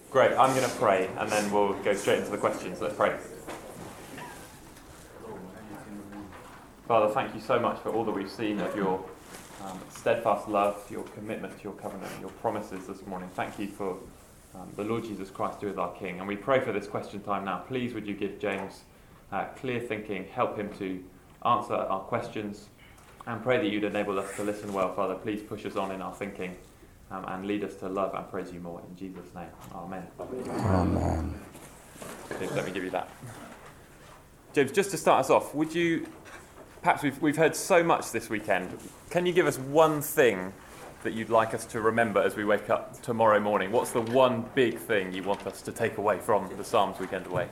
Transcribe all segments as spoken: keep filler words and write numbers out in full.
Great, I'm going to pray and then we'll go straight into the questions. Let's pray. Father, thank you so much for all that we've seen of your um, steadfast love, your commitment to your covenant, your promises this morning. Thank you for um, the Lord Jesus Christ, who is our King. And we pray for this question time now. Please would you give James uh, clear thinking, help him to answer our questions, and pray that you'd enable us to listen well. Father, please push us on in our thinking um, and lead us to love and praise you more. In Jesus' name, amen. Amen. James, let me give you that. James, just to start us off, would you... Perhaps we've we've heard so much this weekend. Can you give us one thing that you'd like us to remember as we wake up tomorrow morning? What's the one big thing you want us to take away from the Psalms weekend away?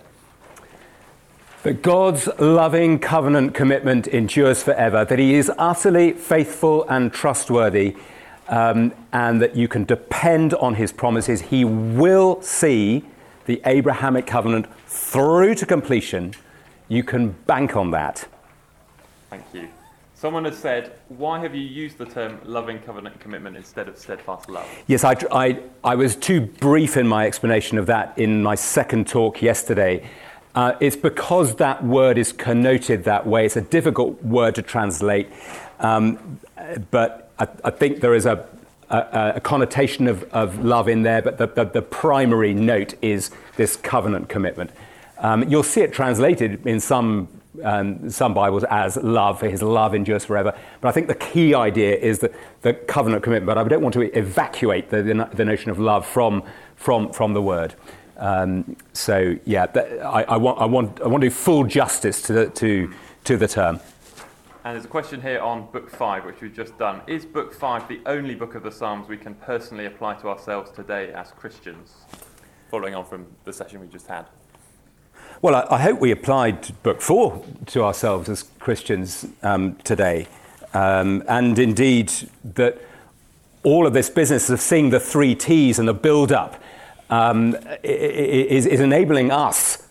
That God's loving covenant commitment endures forever, that he is utterly faithful and trustworthy, um, and that you can depend on his promises. He will see the Abrahamic covenant through to completion. You can bank on that. Thank you. Someone has said, why have you used the term loving covenant commitment instead of steadfast love? Yes, I, I, I was too brief in my explanation of that in my second talk yesterday. Uh, it's because that word is connoted that way. It's a difficult word to translate, um, but I, I think there is a, a, a connotation of, of love in there, but the, the, the primary note is this covenant commitment. Um, you'll see it translated in some Um, some Bibles as love, for his love endures forever. But I think the key idea is that the covenant commitment. But I don't want to evacuate the, the, the notion of love from from from the word. Um, so yeah, that, I, I want I want I want to do full justice to the, to to the term. And there's a question here on Book Five, which we've just done. Is Book Five the only book of the Psalms we can personally apply to ourselves today as Christians? Following on from the session we just had. Well, I, I hope we applied Book Four to ourselves as Christians um, today. Um, and indeed, that all of this business of seeing the three T's and the build-up um, is, is enabling us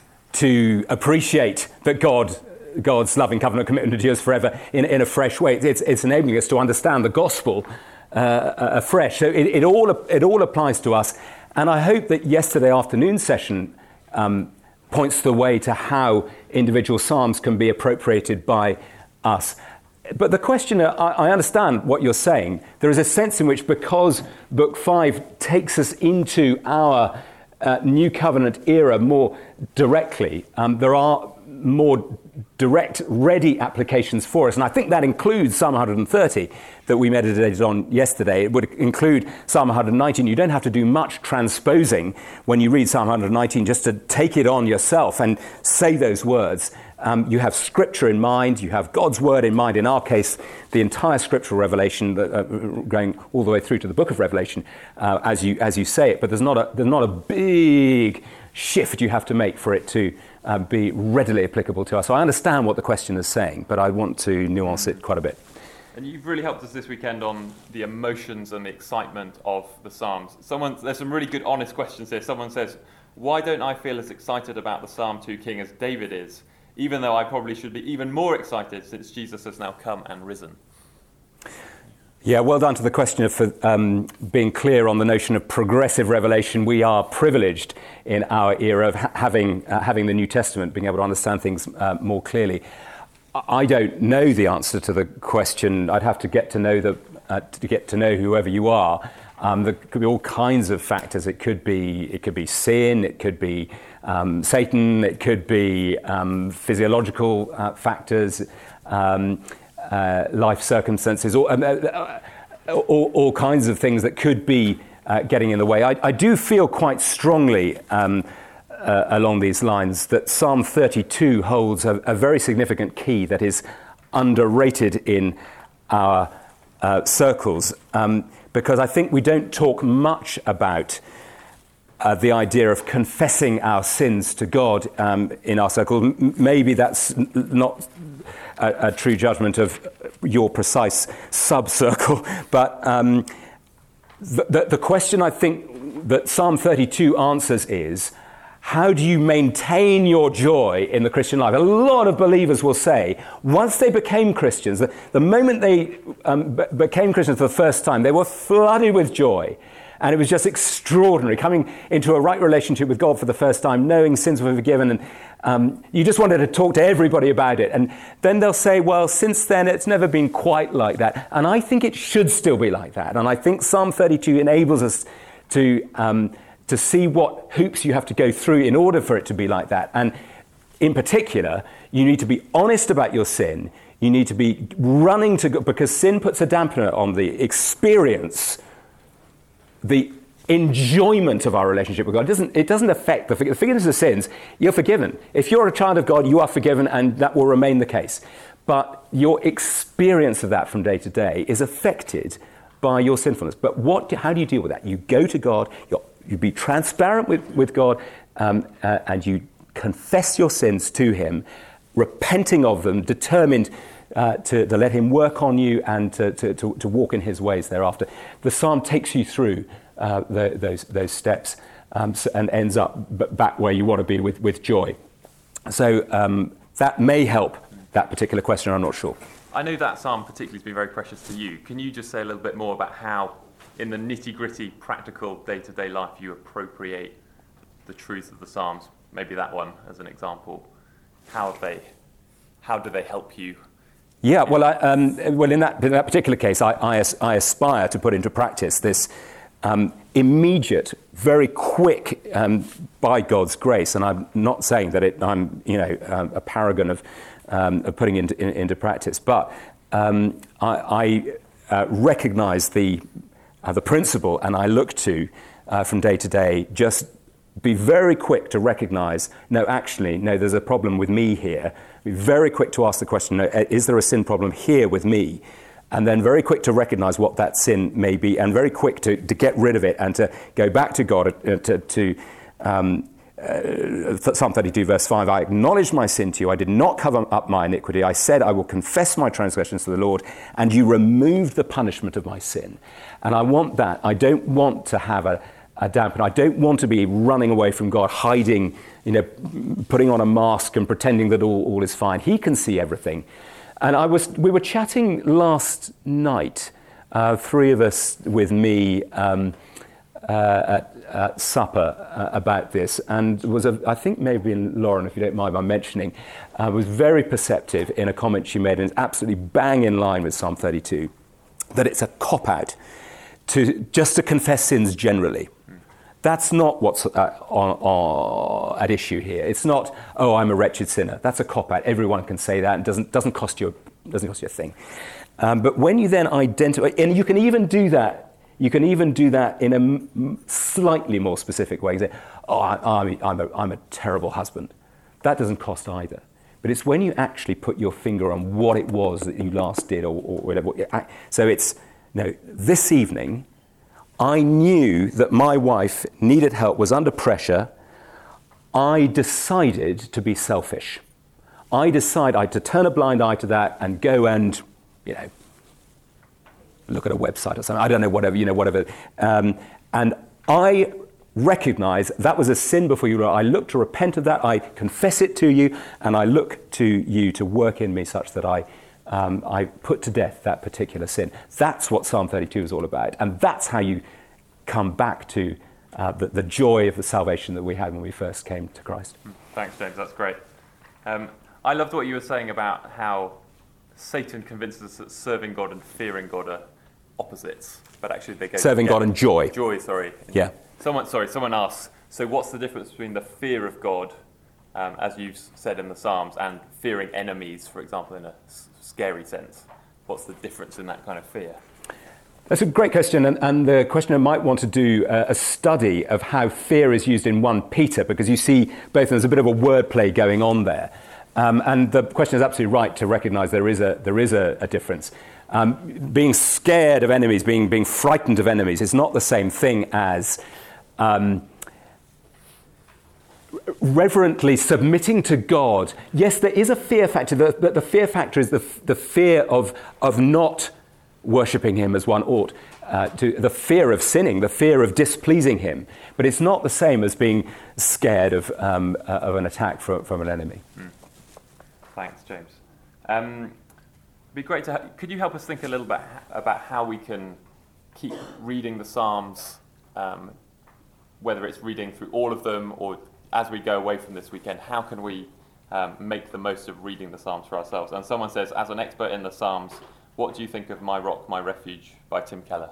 to appreciate that God, God's loving covenant commitment endures forever in, in a fresh way. It's, it's enabling us to understand the gospel uh, afresh. So it, it, all, it all applies to us. And I hope that yesterday afternoon session um, points the way to how individual psalms can be appropriated by us. But the question, I, I understand what you're saying. There is a sense in which, because Book Five takes us into our uh, New Covenant era more directly, um, there are more direct, ready applications for us. And I think that includes Psalm one hundred thirty that we meditated on yesterday. It would include Psalm one hundred nineteen. You don't have to do much transposing when you read Psalm one hundred nineteen just to take it on yourself and say those words. Um, you have Scripture in mind. You have God's Word in mind. In our case, the entire Scriptural revelation, uh, going all the way through to the book of Revelation, uh, as you as you say it. But there's not a there's not a big shift you have to make for it to uh, be readily applicable to us. So I understand what the question is saying, but I want to nuance it quite a bit. And you've really helped us this weekend on the emotions and the excitement of the Psalms. Someone, there's some really good, honest questions here. Someone says, why don't I feel as excited about the Psalm two King as David is, even though I probably should be even more excited since Jesus has now come and risen? Yeah, well done to the question of um, being clear on the notion of progressive revelation. We are privileged in our era of ha- having uh, having the New Testament, being able to understand things uh, more clearly. I don't know the answer to the question. I'd have to get to know the uh, to get to know whoever you are. Um, there could be all kinds of factors. It could be it could be sin. It could be um, Satan. It could be um, physiological uh, factors. Um, Uh, life circumstances, or uh, uh, all, all kinds of things that could be uh, getting in the way. I, I do feel quite strongly um, uh, along these lines that Psalm thirty-two holds a, a very significant key that is underrated in our uh, circles, um, because I think we don't talk much about uh, the idea of confessing our sins to God um, in our circles. M- maybe that's n- not A, a true judgment of your precise sub-circle. But um, the, the, the question I think that Psalm thirty-two answers is, how do you maintain your joy in the Christian life? A lot of believers will say, once they became Christians, the, the moment they um, b- became Christians for the first time, they were flooded with joy. And it was just extraordinary, coming into a right relationship with God for the first time, knowing sins were forgiven, and um, you just wanted to talk to everybody about it. And then they'll say, well, since then it's never been quite like that. And I think it should still be like that. And I think Psalm thirty-two enables us to um, to see what hoops you have to go through in order for it to be like that. And in particular, you need to be honest about your sin. You need to be running to God, because sin puts a dampener on the experience, the enjoyment of our relationship with God. It doesn't, it doesn't affect the, the forgiveness of sins. You're forgiven. If you're a child of God, you are forgiven, and that will remain the case. But your experience of that from day to day is affected by your sinfulness. But what? How do you deal with that? You go to God, you're, you be transparent with, with God, um, uh, and you confess your sins to him, repenting of them, determined uh, to, to let him work on you and to, to, to, to walk in his ways thereafter. The psalm takes you through uh, the, those, those steps um, so, and ends up b- back where you want to be with, with joy. So um, that may help that particular question, I'm not sure. I know that psalm particularly has been very precious to you. Can you just say a little bit more about how, in the nitty-gritty, practical, day-to-day life, you appropriate the truth of the psalms? Maybe that one as an example. How have they, how do they help you? Yeah, well, I, um, well, in that in that particular case, I, I, I aspire to put into practice this um, immediate, very quick, um, by God's grace. And I'm not saying that it, I'm, you know, um, a paragon of, um, of putting into in, into practice, but um, I, I uh, recognise the uh, the principle, and I look to uh, from day to day just. Be very quick to recognise, no, actually, no, there's a problem with me here. Be very quick to ask the question, no, is there a sin problem here with me? And then very quick to recognise what that sin may be, and very quick to, to get rid of it and to go back to God, uh, to, to um, uh, Psalm thirty-two, verse five, I acknowledged my sin to you, I did not cover up my iniquity, I said I will confess my transgressions to the Lord, and you removed the punishment of my sin. And I want that. I don't want to have a A dampen. I don't want to be running away from God, hiding, you know, putting on a mask and pretending that all, all is fine. He can see everything. And I was, we were chatting last night, uh, three of us with me um, uh, at, at supper uh, about this, and was a, I think maybe Lauren, if you don't mind my mentioning, uh, was very perceptive in a comment she made, and it's absolutely bang in line with Psalm thirty-two, that it's a cop-out to just to confess sins generally. That's not what's uh, on, on, at issue here. It's not, oh, I'm a wretched sinner. That's a cop-out. Everyone can say that, and doesn't doesn't cost you doesn't cost you a thing. Um, but when you then identify, and you can even do that, you can even do that in a m- slightly more specific way. You say, oh, I, I'm I'm a, I'm a terrible husband. That doesn't cost either. But it's when you actually put your finger on what it was that you last did, or, or whatever. So it's no. This evening, I knew that my wife needed help, was under pressure. I decided to be selfish. I decided I had to turn a blind eye to that and go and, you know, look at a website or something. I don't know, whatever, you know, whatever. Um, and I recognize that was a sin before you. I look to repent of that. I confess it to you, and I look to you to work in me such that I Um, I put to death that particular sin. That's what Psalm thirty-two is all about. And that's how you come back to uh, the, the joy of the salvation that we had when we first came to Christ. Thanks, James. That's great. Um, I loved what you were saying about how Satan convinces us that serving God and fearing God are opposites, but actually they go Serving together. God and joy. Joy, sorry. Yeah. Someone, sorry, someone asks, so what's the difference between the fear of God, um, as you've said in the Psalms, and fearing enemies, for example, in a scary sense? What's the difference in that kind of fear? That's a great question, and, and the questioner might want to do uh, a study of how fear is used in First Peter, because you see both, and there's a bit of a wordplay going on there. Um, and the question is absolutely right to recognise there is a there is a, a difference. Um, being scared of enemies, being being frightened of enemies, is not the same thing as um, reverently submitting to God. Yes, there is a fear factor, but the, the fear factor is the, the fear of, of not worshipping him as one ought, uh, to the fear of sinning, the fear of displeasing him. But it's not the same as being scared of, um, uh, of an attack from, from an enemy. Mm. Thanks, James. Um, it'd be great to ha- could you help us think a little bit ha- about how we can keep reading the Psalms um, whether it's reading through all of them or as we go away from this weekend, how can we um, make the most of reading the Psalms for ourselves? And someone says, as an expert in the Psalms, what do you think of My Rock, My Refuge by Tim Keller?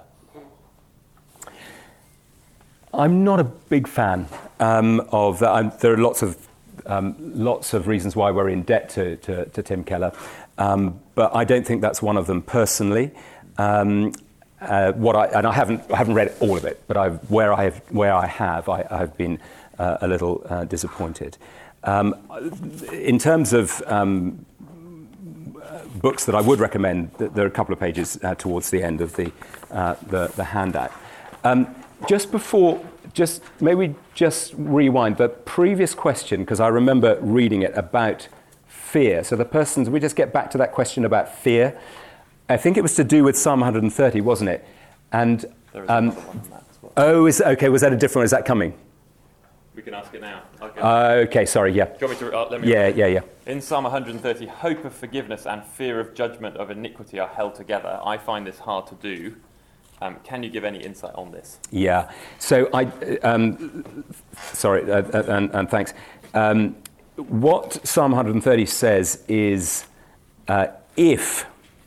I'm not a big fan um, of that. I'm, there are lots of um, lots of reasons why we're in debt to, to, to Tim Keller, um, but I don't think that's one of them personally. Um, uh, what I and I haven't I haven't read all of it, but I've, where I have where I have I, I've been uh, a little uh, disappointed. Um, in terms of um, books that I would recommend, there are a couple of pages uh, towards the end of the uh, the, the handout. Um, just before, just maybe just rewind the previous question, because I remember reading it about fear. So the person's, we just get back to that question about fear. I think it was to do with Psalm one hundred thirty, wasn't it? And There is um, another one on that as well. oh, is okay? Was that a different one? Is that coming? We can ask it now. Okay. Uh, okay, sorry. Yeah. Do you want me to? Uh, let me. Yeah, yeah, yeah. In Psalm one hundred thirty, hope of forgiveness and fear of judgment of iniquity are held together. I find this hard to do. Um, can you give any insight on this? Yeah. So I, um, sorry, uh, uh, and, and thanks. Um, what Psalm one hundred thirty says is, uh, if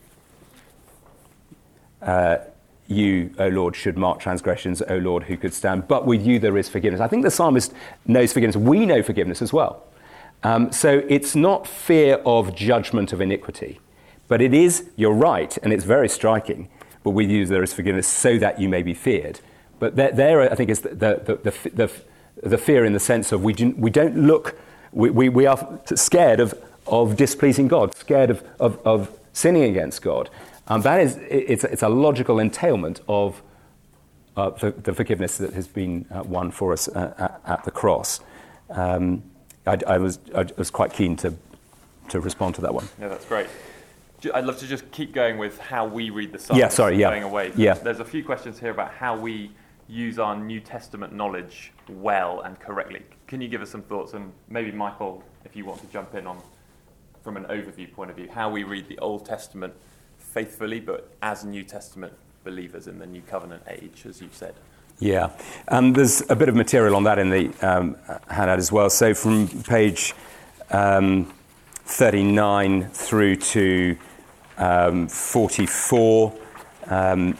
uh, you, O Lord, should mark transgressions, O Lord, who could stand? But with you there is forgiveness. I think the psalmist knows forgiveness. We know forgiveness as well. Um, so it's not fear of judgment of iniquity, but it is, you're right, and it's very striking, but with you there is forgiveness so that you may be feared. But there, there I think, is the, the, the, the, the fear in the sense of we, do, we don't look, we, we, we are scared of, of displeasing God, scared of, of, of sinning against God. Um, that is, it's, it's a logical entailment of uh, the, the forgiveness that has been uh, won for us uh, at, at the cross. Um, I, I, was, I was quite keen to, to respond to that one. Yeah, that's great. I'd love to just keep going with how we read the Psalms. Yeah, sorry, yeah. Going away. Yeah. There's a few questions here about how we use our New Testament knowledge well and correctly. Can you give us some thoughts? And maybe, Michael, if you want to jump in on, from an overview point of view, how we read the Old Testament faithfully, but as New Testament believers in the New Covenant age, as you've said. Yeah, um, there's a bit of material on that in the um, handout as well. So from page um, thirty-nine through to um, forty-four, um,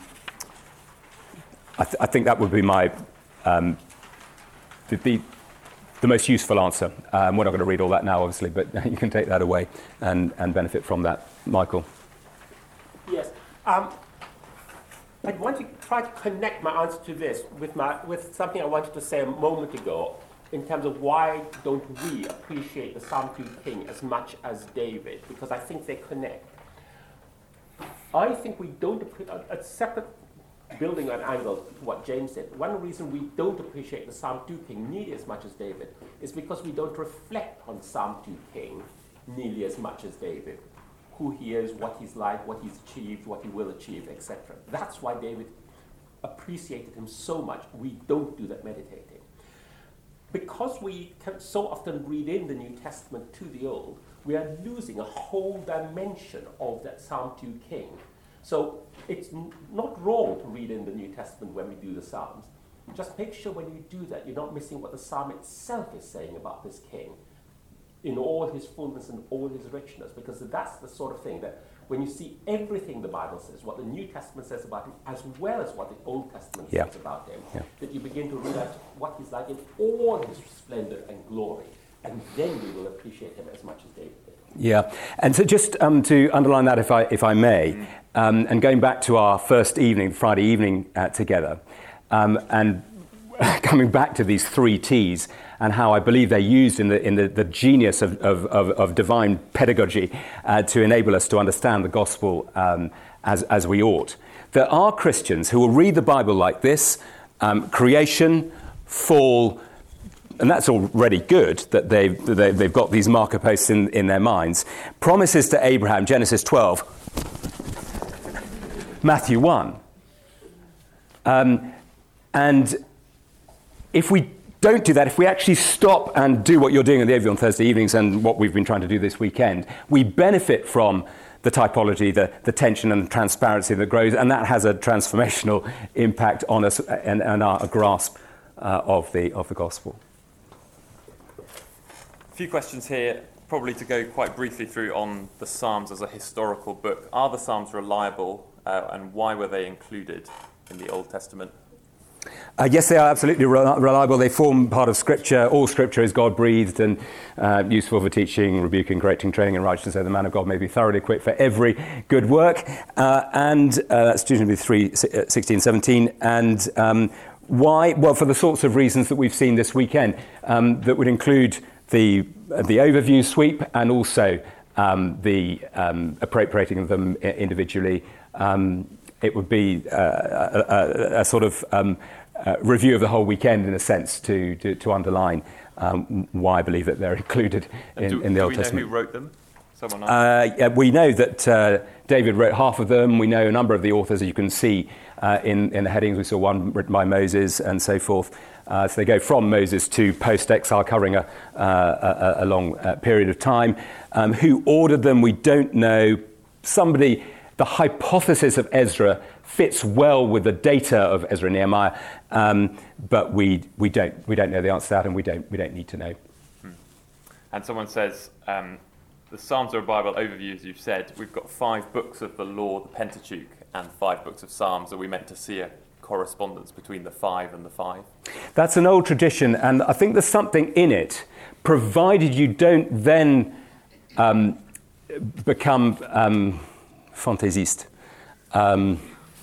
I, th- I think that would be my um, the, the, the most useful answer. Um, we're not going to read all that now, obviously, but you can take that away and, and benefit from that. Michael? Yes. Um, I want to try to connect my answer to this with, my, with something I wanted to say a moment ago in terms of why don't we appreciate the Psalm two King as much as David, because I think they connect. I think we don't appreciate, a separate building on angle to what James said, one reason we don't appreciate the Psalm two King nearly as much as David is because we don't reflect on Psalm two King nearly as much as David. Who he is, what he's like, what he's achieved, what he will achieve, et cetera. That's why David appreciated him so much. We don't do that meditating. Because we can so often read in the New Testament to the Old, we are losing a whole dimension of that Psalm two King. So it's n- not wrong to read in the New Testament when we do the Psalms. Just make sure when you do that, you're not missing what the Psalm itself is saying about this King, in all his fullness and all his richness, because that's the sort of thing that when you see everything the Bible says, what the New Testament says about him, as well as what the Old Testament yeah. says about him, yeah. that you begin to realize what he's like in all his splendor and glory, and then we will appreciate him as much as David did. Yeah, and so just um, to underline that, if I if I may, mm. um, and going back to our first evening, Friday evening uh, together, um, and coming back to these three T's, and how I believe they're used in the in the, the genius of, of, of, of divine pedagogy uh, to enable us to understand the gospel um, as, as we ought. There are Christians who will read the Bible like this, um, creation, fall, and that's already good that they've, they've got these marker posts in, in their minds. Promises to Abraham, Genesis twelve, Matthew one. Um, and if we don't do that, if we actually stop and do what you're doing at the Overview on Thursday evenings and what we've been trying to do this weekend, we benefit from the typology, the, the tension and transparency that grows, and that has a transformational impact on us and, and our grasp uh, of the of the gospel. A few questions here, probably to go quite briefly through on the Psalms as a historical book. Are the Psalms reliable, uh, and why were they included in the Old Testament? Uh, yes, they are absolutely re- reliable. They form part of Scripture. All Scripture is God-breathed and uh, useful for teaching, rebuking, correcting, training in righteousness, so the man of God may be thoroughly equipped for every good work. Uh, and uh, that's Deuteronomy three, sixteen, seventeen. And um, why? Well, for the sorts of reasons that we've seen this weekend, um, that would include the the overview sweep and also um, the um, appropriating of them individually. Um, it would be uh, a, a, a sort of um, uh, review of the whole weekend, in a sense, to to, to underline um, why I believe that they're included in, do, in the do Old we Testament. know who wrote them? Someone else? Uh, yeah, we know that uh, David wrote half of them. We know a number of the authors, as you can see uh, in, in the headings. We saw one written by Moses and so forth. Uh, so they go from Moses to post-exile, covering a, uh, a, a long uh, period of time. Um, who ordered them, we don't know. Somebody, the hypothesis of Ezra fits well with the data of Ezra and Nehemiah, um, but we we don't we don't know the answer to that, and we don't we don't need to know. Hmm. And someone says um, the Psalms are a Bible overview, as you've said. We've got five books of the law, the Pentateuch, and five books of Psalms. Are we meant to see a correspondence between the five and the five? That's an old tradition, and I think there's something in it, provided you don't then um, become um, fantaisiste. Um,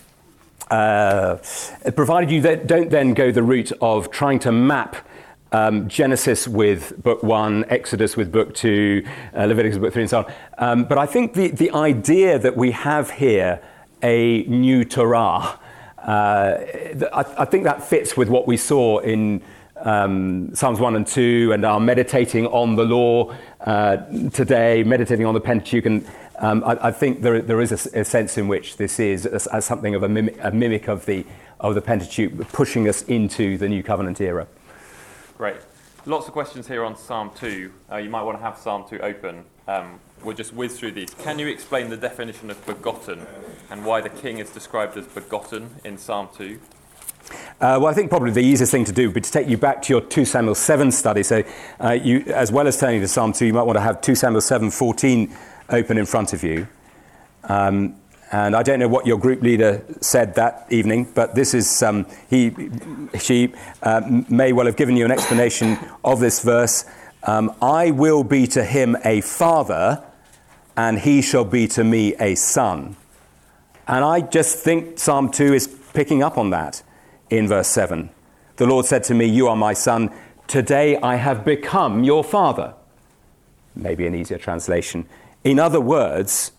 uh, provided you th- don't then go the route of trying to map um, Genesis with book one, Exodus with book two, uh, Leviticus with book three, and so on. Um, but I think the, the idea that we have here a new Torah, Uh, I, I think that fits with what we saw in um, Psalms one and two, and our meditating on the law uh, today, meditating on the Pentateuch. And um, I, I think there, there is a, a sense in which this is as, as something of a mimic, a mimic of the of the Pentateuch, pushing us into the New Covenant era. Great. Lots of questions here on Psalm two. Uh, you might want to have Psalm two open. Um, we'll just whiz through these. Can you explain the definition of begotten and why the king is described as begotten in Psalm two? Uh, well, I think probably the easiest thing to do would be to take you back to your two Samuel seven study. So uh, you, as well as turning to Psalm two, you might want to have two Samuel seven fourteen open in front of you. Um, and I don't know what your group leader said that evening, but this is, um, he, she uh, may well have given you an explanation of this verse. Um, I will be to him a father, and he shall be to me a son. And I just think Psalm two is picking up on that in verse seven. The Lord said to me, you are my son. Today I have become your father. Maybe an easier translation. In other words,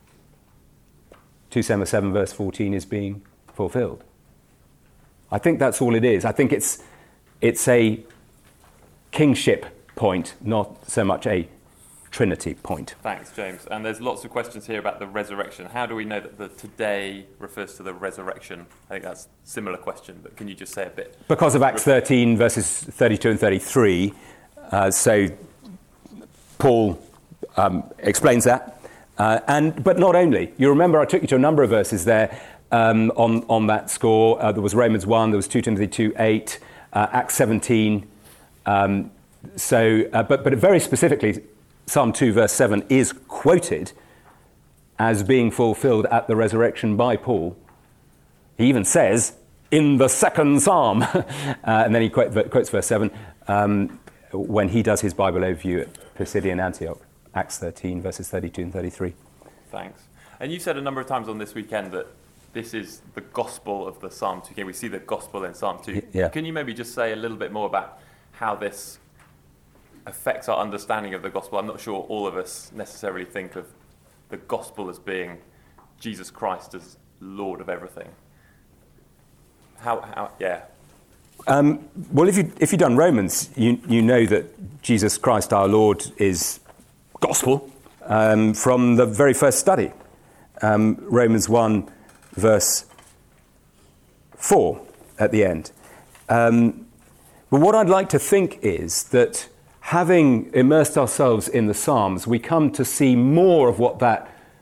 two Samuel seven verse fourteen is being fulfilled. I think that's all it is. I think it's it's a kingship point, not so much a Trinity point. Thanks, James. And there's lots of questions here about the resurrection. How do we know that the today refers to the resurrection? I think that's a similar question, but can you just say a bit? Because of Acts thirteen, verses thirty-two and thirty-three. Uh, so Paul um, explains that. Uh, and but not only. You remember I took you to a number of verses there um, on, on that score. Uh, there was Romans one, there was two Timothy two eight, uh, Acts seventeen. Um, so, uh, but, but very specifically, Psalm two verse seven is quoted as being fulfilled at the resurrection by Paul. He even says, in the second psalm, uh, and then he quote, quotes verse seven, um, when he does his Bible overview at Pisidian Antioch, Acts thirteen, verses thirty-two and thirty-three. Thanks. And you said a number of times on this weekend that this is the gospel of the Psalm two. We see the gospel in Psalm two. Yeah. Can you maybe just say a little bit more about how this affects our understanding of the gospel? I'm not sure all of us necessarily think of the gospel as being Jesus Christ as Lord of everything. How, how yeah. Um, well, if, you, if you've done Romans, you, you know that Jesus Christ our Lord is gospel um, from the very first study. Um, Romans one, verse four at the end. Um, but what I'd like to think is that having immersed ourselves in the Psalms, we come to see more of what that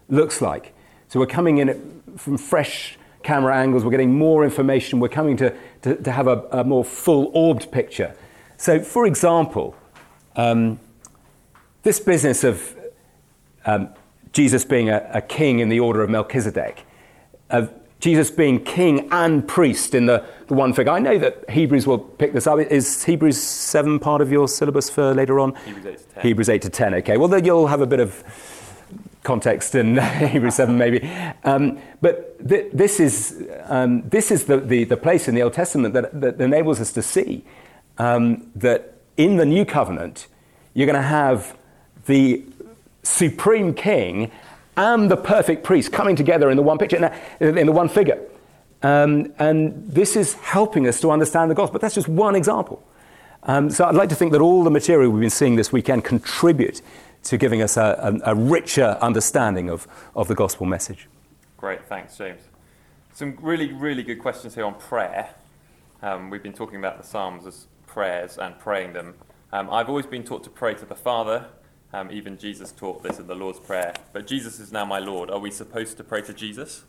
looks like. So we're coming in from fresh camera angles, we're getting more information, we're coming to, to, to have a, a more full-orbed picture. So, for example, um, this business of um, Jesus being a, a king in the order of Melchizedek, of Jesus being king and priest in the, the one figure. I know that Hebrews will pick this up. Is Hebrews seven part of your syllabus for later on? Hebrews eight to ten. Hebrews eight to ten, okay. Well, then you'll have a bit of context in Hebrews seven maybe. Um, but th- this is um, this is the, the, the place in the Old Testament that, that enables us to see um, that in the New Covenant, you're going to have the supreme king and the perfect priest coming together in the one picture, in the one figure. Um, and this is helping us to understand the gospel. But that's just one example. Um, so I'd like to think that all the material we've been seeing this weekend contribute to giving us a, a, a richer understanding of, of the gospel message. Great, thanks, James. Some really, really good questions here on prayer. Um, we've been talking about the Psalms as prayers and praying them. Um, I've always been taught to pray to the Father. Um, even Jesus taught this in the Lord's Prayer. But Jesus is now my Lord. Are we supposed to pray to Jesus?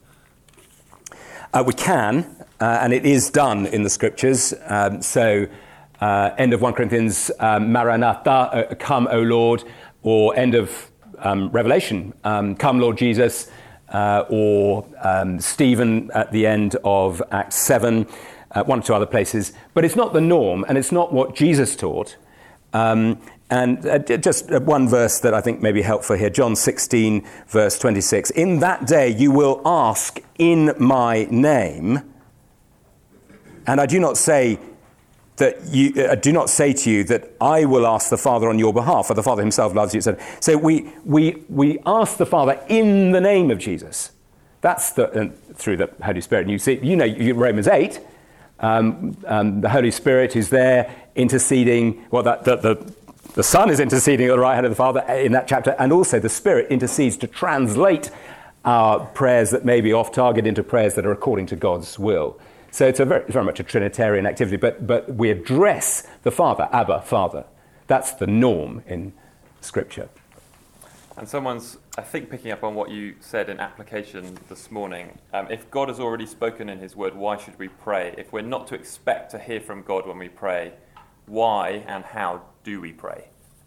Uh, we can, uh, and it is done in the Scriptures. Um, so, uh, end of First Corinthians, um, Maranatha, uh, come, O Lord, or end of um, Revelation, um, come, Lord Jesus, uh, or um, Stephen at the end of Acts seven, uh, one or two other places. But it's not the norm, and it's not what Jesus taught. Um, And uh, just one verse that I think may be helpful here, John sixteen, verse twenty-six. In that day you will ask in my name, and I do not say that you uh, do not say to you that I will ask the Father on your behalf, for the Father himself loves you. So we we we ask the Father in the name of Jesus. That's the uh, through the Holy Spirit. And you see, you know, Romans eight. Um, um, the Holy Spirit is there interceding. Well, that the, the The Son is interceding at the right hand of the Father in that chapter, and also the Spirit intercedes to translate our prayers that may be off target into prayers that are according to God's will. So it's a very, very much a Trinitarian activity, but, but we address the Father, Abba, Father. That's the norm in Scripture. And someone's, I think, picking up on what you said in application this morning. Um, if God has already spoken in his word, why should we pray? If we're not to expect to hear from God when we pray, why and how do we pray?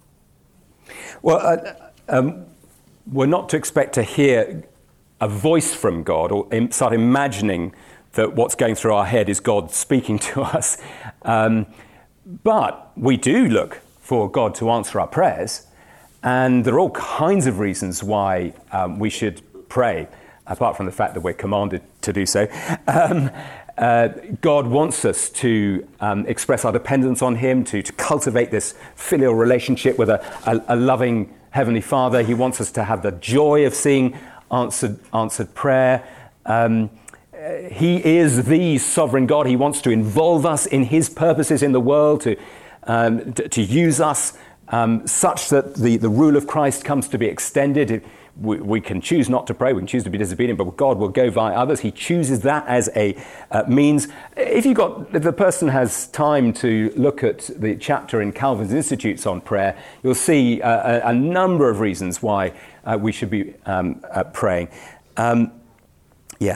Well, uh, um, we're not to expect to hear a voice from God or im- start imagining that what's going through our head is God speaking to us. Um, but we do look for God to answer our prayers, and there are all kinds of reasons why um, we should pray, apart from the fact that we're commanded to do so. Um, Uh, God wants us to um, express our dependence on him, to, to cultivate this filial relationship with a, a, a loving Heavenly Father. He wants us to have the joy of seeing answered, answered prayer. Um, he is the sovereign God. He wants to involve us in his purposes in the world, to, um, to, to use us um, such that the, the rule of Christ comes to be extended. It, We, we can choose not to pray, we can choose to be disobedient, but God will go via others. He chooses that as a uh, means. If you got, if the person has time to look at the chapter in Calvin's Institutes on prayer, you'll see uh, a, a number of reasons why uh, we should be um, uh, praying. Um, yeah.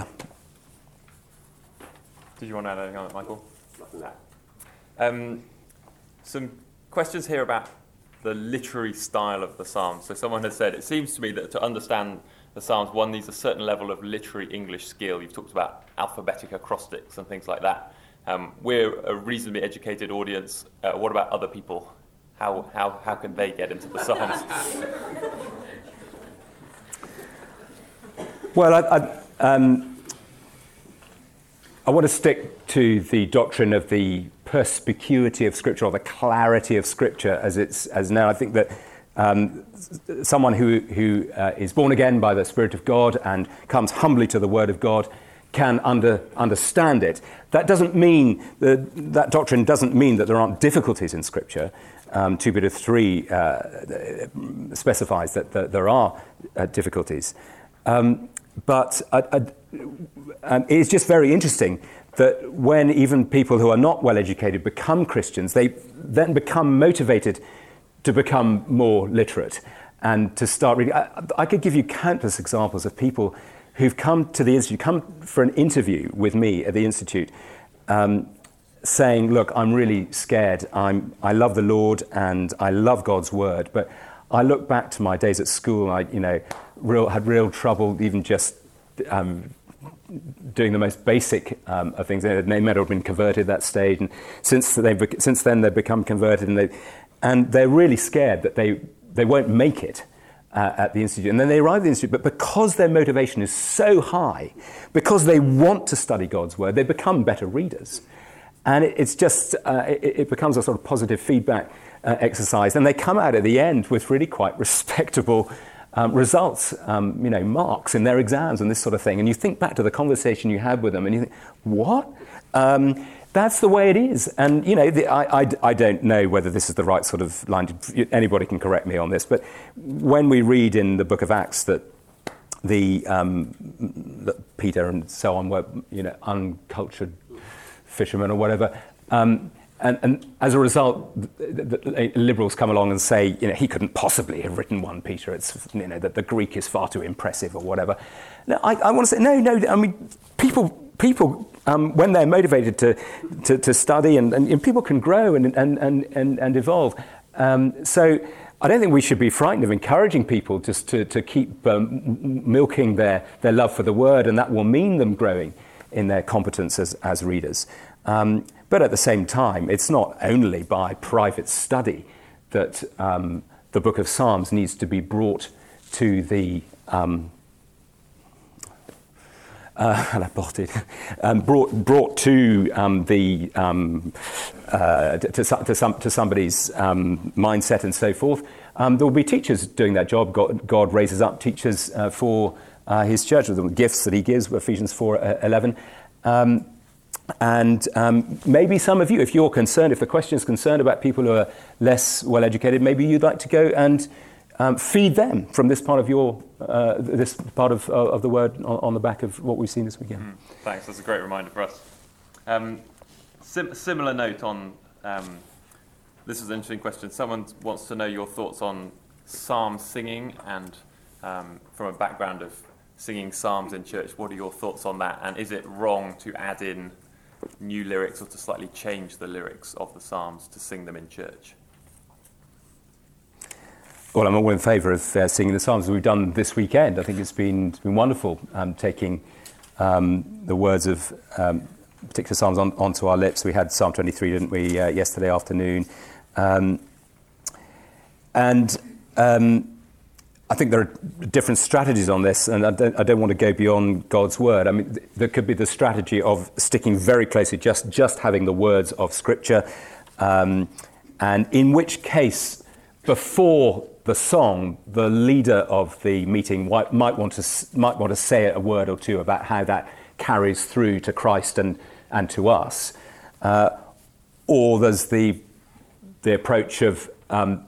Did you want to add anything on that, Michael? Nothing that. Um, some questions here about the literary style of the Psalms. So someone has said, it seems to me that to understand the Psalms, one needs a certain level of literary English skill. You've talked about alphabetic acrostics and things like that. Um, we're a reasonably educated audience. Uh, what about other people? How, how, how can they get into the Psalms? Well, I, I, um, I want to stick to the doctrine of the perspicuity of Scripture, or the clarity of Scripture as it's as now. I think that um, someone who who uh, is born again by the Spirit of God and comes humbly to the Word of God can under, understand it. That doesn't mean that that doctrine doesn't mean that there aren't difficulties in Scripture. Um, two Peter three uh, specifies that, that there are uh, difficulties, um, but I, I, um, it's just very interesting that when even people who are not well educated become Christians, they then become motivated to become more literate. and to start reading. I, I could give you countless examples of people who've come to the Institute, come for an interview with me at the Institute, um, saying, look, I'm really scared. I'm, I love the Lord and I love God's word, but I look back to my days at school, I you know, real, had real trouble even just um, doing the most basic um, of things. They may have been converted at that stage, and since, they've, since then they've become converted, and, they, and they're really scared that they, they won't make it uh, at the Institute. And then they arrive at the Institute, but because their motivation is so high, because they want to study God's word, they become better readers. And it, it's just, uh, it, it becomes a sort of positive feedback uh, exercise. And they come out at the end with really quite respectable um, results, um, you know, marks in their exams and this sort of thing. And you think back to the conversation you had with them and you think, what? Um, that's the way it is. And, you know, the, I, I, I don't know whether this is the right sort of line. Anybody can correct me on this. But when we read in the book of Acts that the um, that Peter and so on were, you know, uncultured fishermen or whatever, um, and, and as a result, the, the, the liberals come along and say, you know, he couldn't possibly have written one Peter. It's, you know, that the Greek is far too impressive or whatever. No, I, I want to say no, no. I mean, people, people, um, when they're motivated to to, to study, and, and, and people can grow and and and and, and evolve. Um, so. I don't think we should be frightened of encouraging people just to, to keep um, milking their, their love for the word, and that will mean them growing in their competence as, as readers. Um, but at the same time, it's not only by private study that um, the book of Psalms needs to be brought to the um, uh, um, brought brought to um, the um, uh, to, to some to somebody's um, mindset and so forth. Um, there will be teachers doing that job. God, God raises up teachers uh, for uh, His church with the gifts that He gives. Ephesians four eleven. Um, and um, maybe some of you, if you're concerned, if the question is concerned about people who are less well educated, maybe you'd like to go and Um, feed them from this part of your, uh, this part of uh, of the word on, on the back of what we've seen this weekend. Mm, thanks, that's a great reminder for us. Um, sim- similar note on, um, this is an interesting question. Someone wants to know your thoughts on psalm singing, and um, from a background of singing psalms in church, what are your thoughts on that? And is it wrong to add in new lyrics or to slightly change the lyrics of the psalms to sing them in church? Well, I'm all in favour of uh, singing the psalms we've done this weekend. I think it's been it's been wonderful um, taking um, the words of um, particular psalms on, onto our lips. We had Psalm twenty-three, didn't we, uh, yesterday afternoon? Um, and um, I think there are different strategies on this, and I don't, I don't want to go beyond God's word. I mean, th- there could be the strategy of sticking very closely, just just having the words of Scripture, um, and in which case, before the song, the leader of the meeting might want to might want to say a word or two about how that carries through to Christ and and to us, uh, or there's the the approach of um,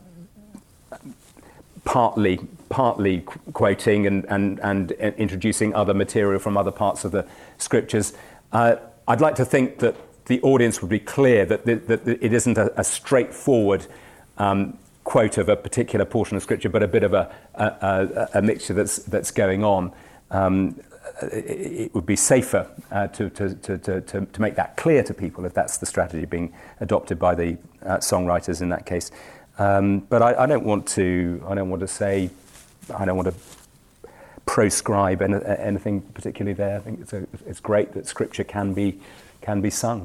partly partly quoting and, and and introducing other material from other parts of the scriptures. Uh, I'd like to think that the audience would be clear that the, that it isn't a, a straightforward Um, quote of a particular portion of scripture, but a bit of a, a, a mixture that's that's going on. Um, it, it would be safer uh, to, to, to, to, to make that clear to people if that's the strategy being adopted by the uh, songwriters in that case. Um, but I, I don't want to. I don't want to say. I don't want to proscribe any, anything particularly there. I think it's a, it's great that scripture can be can be sung.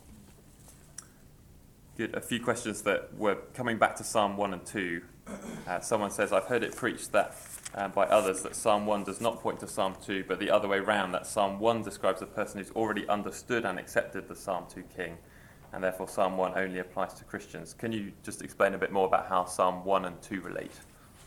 Good. A few questions that were coming back to Psalm one and two. Uh, someone says, I've heard it preached that uh, by others that Psalm one does not point to Psalm two, but the other way round, that Psalm one describes a person who's already understood and accepted the Psalm two king, and therefore Psalm one only applies to Christians. Can you just explain a bit more about how Psalm one and two relate?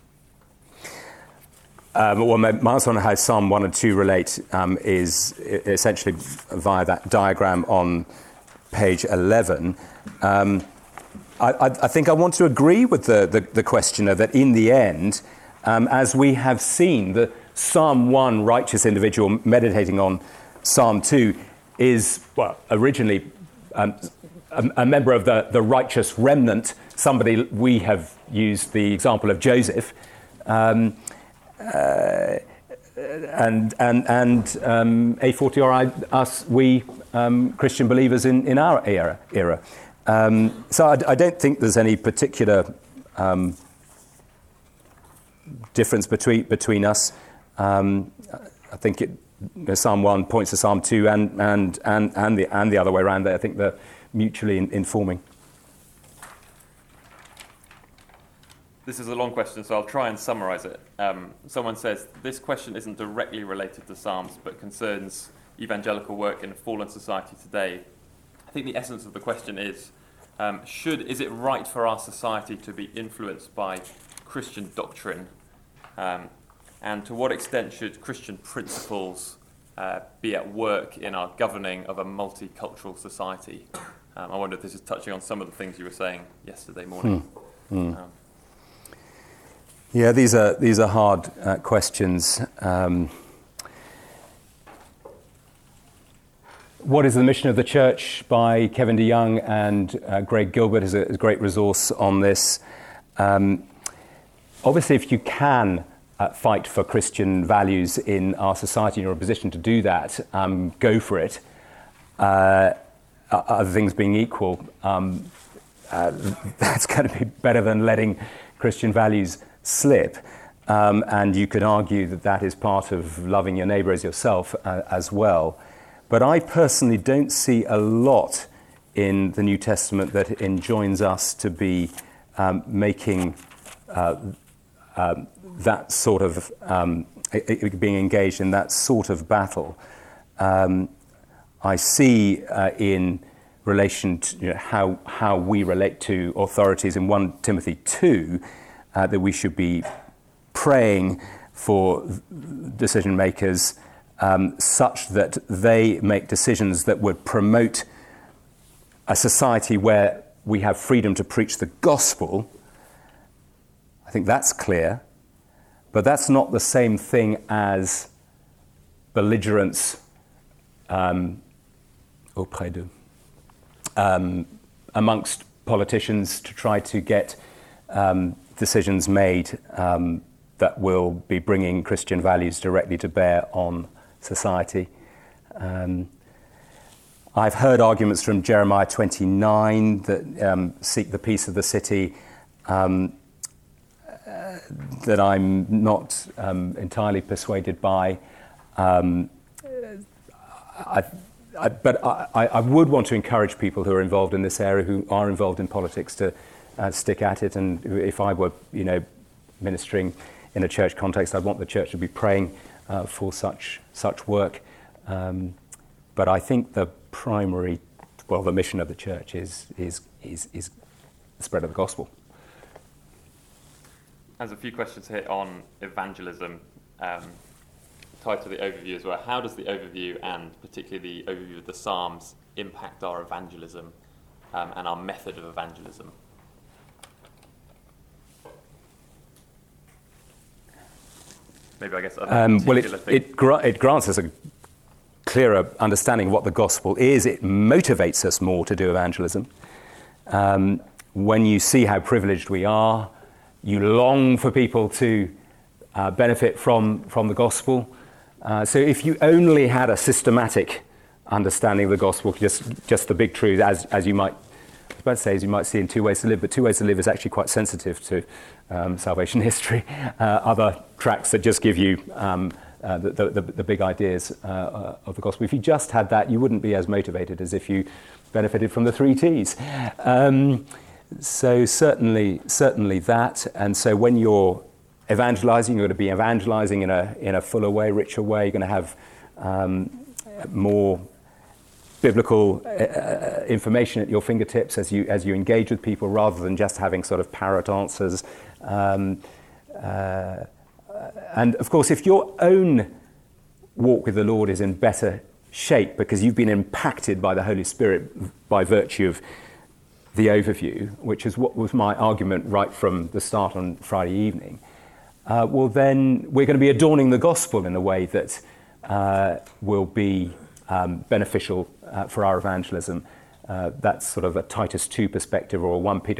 Um, well, my answer on how Psalm one and two relate um, is essentially via that diagram on page eleven. Um, I, I, I think I want to agree with the, the, the questioner that in the end, um, as we have seen, the Psalm one righteous individual meditating on Psalm two is, well, originally um, a, a member of the, the righteous remnant, somebody we have used the example of Joseph, Um, uh, and and and um, A forty R I, us, we um, Christian believers in, in our era. era. Um, so I, I don't think there's any particular um, difference between between us. Um, I think it, you know, Psalm one points to Psalm two, and and and and the and the other way around. There, I think they're mutually in, informing. This is a long question, so I'll try and summarise it. Um, someone says, this question isn't directly related to Psalms, but concerns evangelical work in a fallen society today. I think the essence of the question is, um, should is it right for our society to be influenced by Christian doctrine? Um, and to what extent should Christian principles uh, be at work in our governing of a multicultural society? Um, I wonder if this is touching on some of the things you were saying yesterday morning. Hmm. Hmm. Um, Yeah, these are these are hard uh, questions. Um, What is the Mission of the Church by Kevin DeYoung and uh, Greg Gilbert is a, is a great resource on this. Um, obviously, if you can uh, fight for Christian values in our society and you're in a position to do that, um, go for it. Uh, other things being equal, um, uh, that's going to be better than letting Christian values slip. Um, and you could argue that that is part of loving your neighbour as yourself uh, as well. But I personally don't see a lot in the New Testament that enjoins us to be um, making uh, uh, that sort of, um, being engaged in that sort of battle. Um, I see uh, in relation to, you know, how, how we relate to authorities in First Timothy two, uh, that we should be praying for decision makers um, such that they make decisions that would promote a society where we have freedom to preach the gospel. I think that's clear, but that's not the same thing as belligerence um, auprès de, um, amongst politicians to try to get um, decisions made um, that will be bringing Christian values directly to bear on society. Um, I've heard arguments from Jeremiah twenty-nine that um, seek the peace of the city um, uh, that I'm not um, entirely persuaded by. Um, I, I, but I, I would want to encourage people who are involved in this area, who are involved in politics, to uh, stick at it. And if I were, you know, ministering in a church context, I'd want the church to be praying uh, for such such work. Um, but I think the primary, well, the mission of the church is is is, is the spread of the gospel. There's a few questions here on evangelism, um, tied to the overview as well. How does the overview, and particularly the overview of the Psalms, impact our evangelism um, and our method of evangelism? Maybe I guess other um, well, it, thing. it, gra- it grants us a clearer understanding of what the gospel is. It motivates us more to do evangelism. Um, when you see how privileged we are, you long for people to uh, benefit from, from the gospel. Uh, so if you only had a systematic understanding of the gospel, just just the big truth, as as you might, I was about to say, as you might see in Two Ways to Live, but Two Ways to Live is actually quite sensitive to um, salvation history. Uh, other tracts that just give you um, uh, the, the, the big ideas uh, uh, of the gospel. If you just had that, you wouldn't be as motivated as if you benefited from the three T's. Um, so certainly, certainly that. And so when you're evangelizing, you're going to be evangelizing in a in a fuller way, richer way. You're going to have um, more biblical uh, information at your fingertips as you as you engage with people, rather than just having sort of parrot answers. Um, uh, and of course, if your own walk with the Lord is in better shape because you've been impacted by the Holy Spirit by virtue of the overview, which is what was my argument right from the start on Friday evening, uh, well then we're going to be adorning the gospel in a way that uh, will be um, beneficial uh, for our evangelism. Uh, that's sort of a Titus two perspective or a First Peter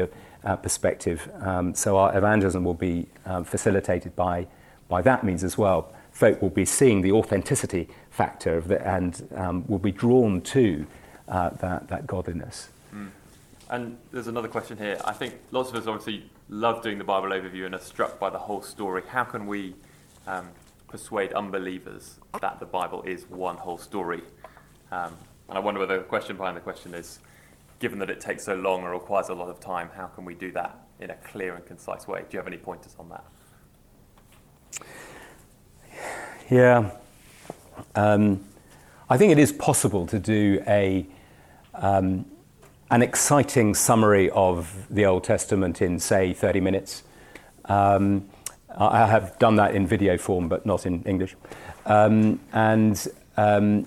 uh, perspective. Um, so our evangelism will be um, facilitated by, by that means as well. Folk will be seeing the authenticity factor of the, and um, will be drawn to uh, that, that godliness. Mm. And there's another question here. I think lots of us obviously love doing the Bible overview and are struck by the whole story. How can we um, persuade unbelievers that the Bible is one whole story? Um, and I wonder whether the question behind the question is, given that it takes so long or requires a lot of time, how can we do that in a clear and concise way? Do you have any pointers on that? Yeah. Um, I think it is possible to do a um, an exciting summary of the Old Testament in, say, thirty minutes. Um, I have done that in video form, but not in English. Um, and um,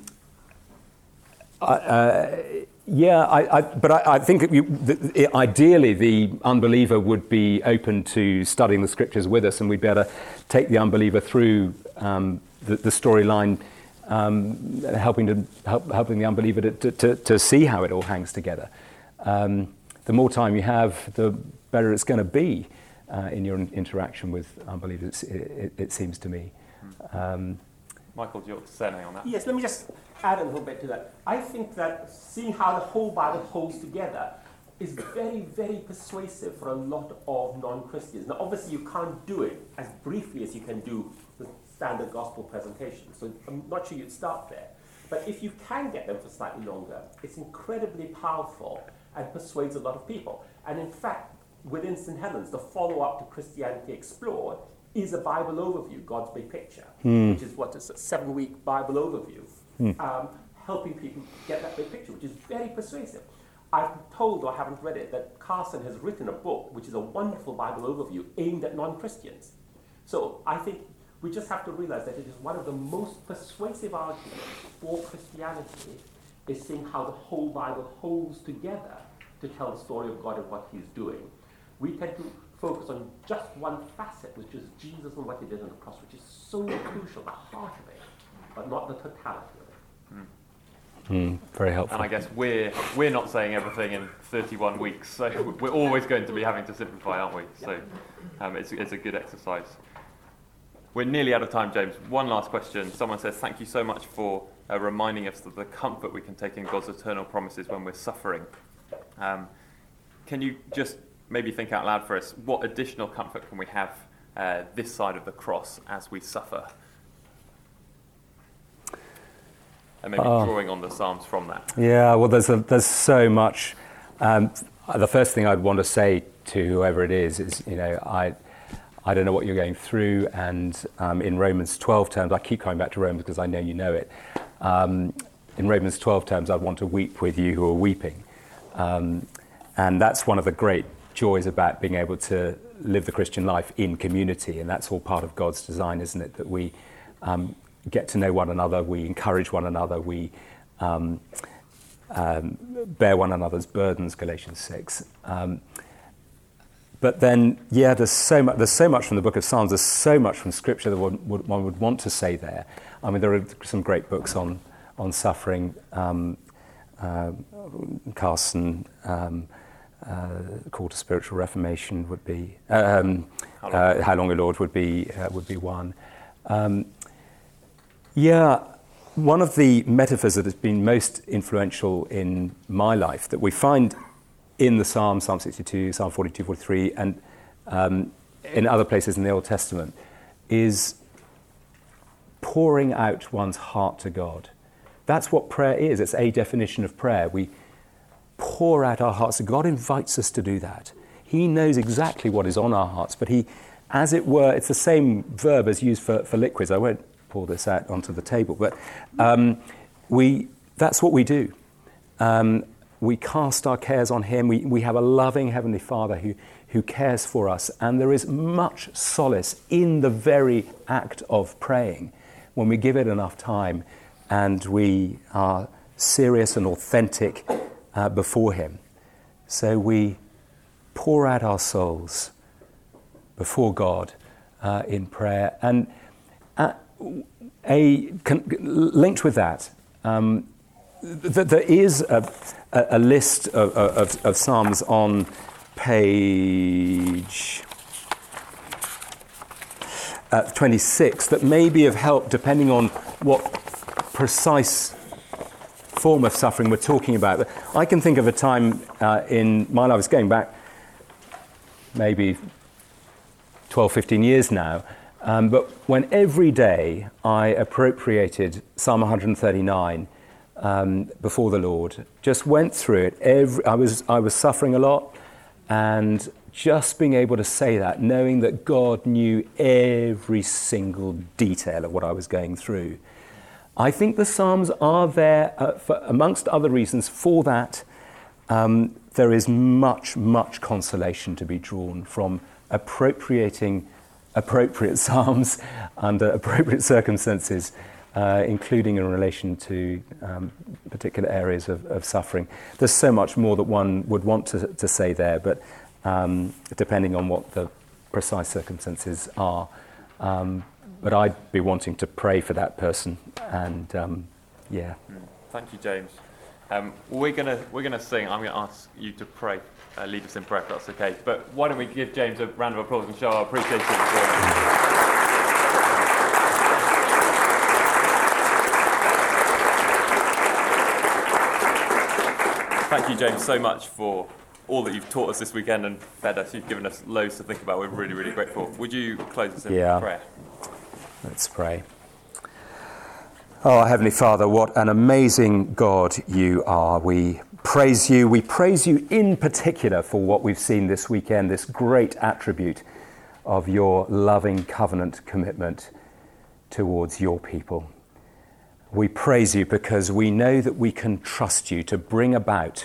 I, uh, yeah, I, I, but I, I think it, you, the, ideally the unbeliever would be open to studying the scriptures with us, and we'd be able to take the unbeliever through um, the, the storyline, um, helping to help, helping the unbeliever to, to, to see how it all hangs together. Um, the more time you have, the better it's going to be uh, in your interaction with unbelievers, it, it, it seems to me. Um, Michael, do you want to say anything on that? Yes, let me just add a little bit to that. I think that seeing how the whole Bible holds together is very, very persuasive for a lot of non-Christians. Now, obviously, you can't do it as briefly as you can do the standard gospel presentation, so I'm not sure you'd start there. But if you can get them for slightly longer, it's incredibly powerful and persuades a lot of people. And in fact, within Saint Helens, the follow-up to Christianity Explored is a Bible overview, God's Big Picture, mm. which is what is a seven-week Bible overview, mm. um, helping people get that big picture, which is very persuasive. I've been told, or I haven't read it, that Carson has written a book, which is a wonderful Bible overview aimed at non-Christians. So I think we just have to realize that it is one of the most persuasive arguments for Christianity is seeing how the whole Bible holds together to tell the story of God and what he's doing. We tend to focus on just one facet, which is Jesus and what he did on the cross, which is so crucial, the heart of it, but not the totality of it. Mm. Mm, very helpful. And I guess we're we're not saying everything in thirty-one weeks, so we're always going to be having to simplify, aren't we? So um, it's, it's a good exercise. We're nearly out of time, James. One last question. Someone says, thank you so much for uh, reminding us of the comfort we can take in God's eternal promises when we're suffering. Um, can you just maybe think out loud for us, what additional comfort can we have uh, this side of the cross as we suffer? And maybe uh, drawing on the Psalms from that. Yeah, well, there's a, there's so much. Um, the first thing I'd want to say to whoever it is is, you know, I I don't know what you're going through, and um, in Romans twelve terms, I keep coming back to Romans because I know you know it. Um, in Romans twelve terms, I'd want to weep with you who are weeping. Um, and that's one of the great joys about being able to live the Christian life in community, and that's all part of God's design, isn't it? That we um, get to know one another, we encourage one another, we um, um, bear one another's burdens, Galatians six. Um, but then, yeah, there's so much. There's so much from the Book of Psalms. There's so much from Scripture that one would, one would want to say there. I mean, there are some great books on on suffering. Um, uh, Carson. Um, Uh, Call to Spiritual Reformation would be um, How Long, uh, How Long, O Lord would be uh, would be one. Um, yeah, one of the metaphors that has been most influential in my life that we find in the Psalms, Psalm sixty-two, Psalm forty-two, forty-three, and um, in other places in the Old Testament, is pouring out one's heart to God. That's what prayer is. It's a definition of prayer. We pour out our hearts. God invites us to do that. He knows exactly what is on our hearts, but he, as it were, it's the same verb as used for, for liquids. I won't pour this out onto the table, but um, we that's what we do. Um, we cast our cares on him. We, we have a loving Heavenly Father who, who cares for us, and there is much solace in the very act of praying when we give it enough time and we are serious and authentic Uh, before him. So we pour out our souls before God uh, in prayer. And uh, a con- linked with that, um, th- there is a, a, a list of, of, of Psalms on page uh, twenty-six that may be of help depending on what precise form of suffering we're talking about. I can think of a time uh, in my life, I was going back maybe twelve, fifteen years now, um, but when every day I appropriated Psalm one thirty-nine um, before the Lord, just went through it. Every, I was I was suffering a lot, and just being able to say that, knowing that God knew every single detail of what I was going through. I think the Psalms are there, uh, for, amongst other reasons, for that. Um, there is much, much consolation to be drawn from appropriating appropriate Psalms under appropriate circumstances, uh, including in relation to um, particular areas of, of suffering. There's so much more that one would want to, to say there, but um, depending on what the precise circumstances are. Um, But I'd be wanting to pray for that person, and um, yeah. Thank you, James. Um, we're gonna we're gonna sing. I'm gonna ask you to pray, uh, lead us in prayer, if that's okay. But why don't we give James a round of applause and show our appreciation for him. Thank you, James, so much for all that you've taught us this weekend and fed us. You've given us loads to think about. We're really, really grateful. Would you close us in yeah. prayer? Let's pray. Oh, Heavenly Father, what an amazing God you are. We praise you. We praise you in particular for what we've seen this weekend, this great attribute of your loving covenant commitment towards your people. We praise you because we know that we can trust you to bring about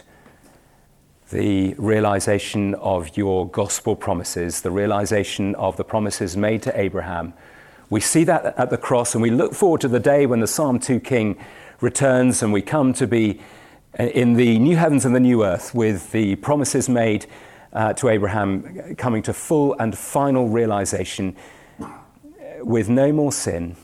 the realization of your gospel promises, the realization of the promises made to Abraham. We see that at the cross, and we look forward to the day when the Psalm two King returns and we come to be in the new heavens and the new earth with the promises made uh, to Abraham coming to full and final realization, with no more sin,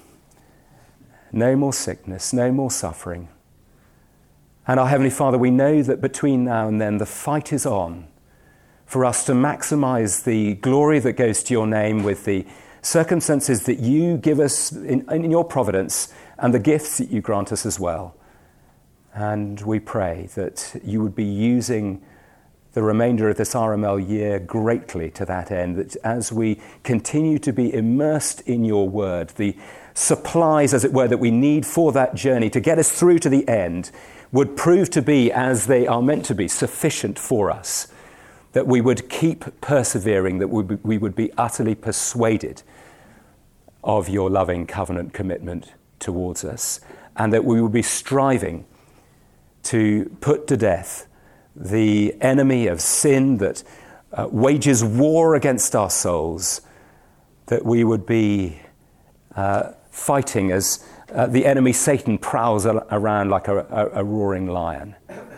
no more sickness, no more suffering. And our Heavenly Father, we know that between now and then the fight is on for us to maximize the glory that goes to your name with the circumstances that you give us in, in your providence and the gifts that you grant us as well. And we pray that you would be using the remainder of this R M L year greatly to that end, that as we continue to be immersed in your word, the supplies, as it were, that we need for that journey to get us through to the end would prove to be, as they are meant to be, sufficient for us, that we would keep persevering, that we, we would be utterly persuaded of your loving covenant commitment towards us, and that we would be striving to put to death the enemy of sin that uh, wages war against our souls, that we would be uh, fighting as uh, the enemy Satan prowls al- around like a, a, a roaring lion,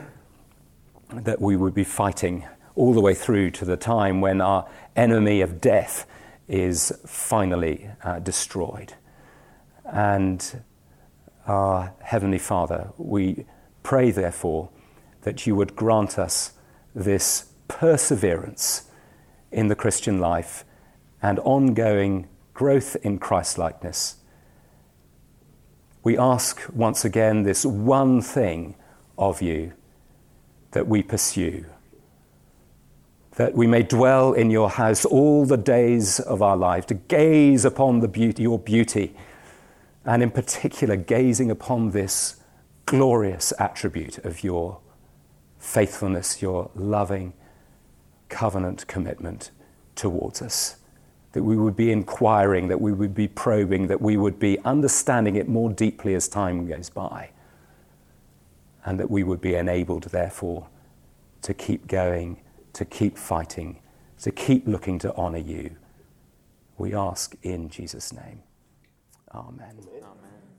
that we would be fighting all the way through to the time when our enemy of death is finally uh, destroyed. And our Heavenly Father, we pray therefore that you would grant us this perseverance in the Christian life and ongoing growth in Christ-likeness. We ask once again this one thing of you, that we pursue, that we may dwell in your house all the days of our life, to gaze upon the beauty, your beauty, and in particular gazing upon this glorious attribute of your faithfulness, your loving covenant commitment towards us, that we would be inquiring, that we would be probing, that we would be understanding it more deeply as time goes by, and that we would be enabled, therefore, to keep going, to keep fighting, to keep looking to honor you. We ask in Jesus' name. Amen. Amen.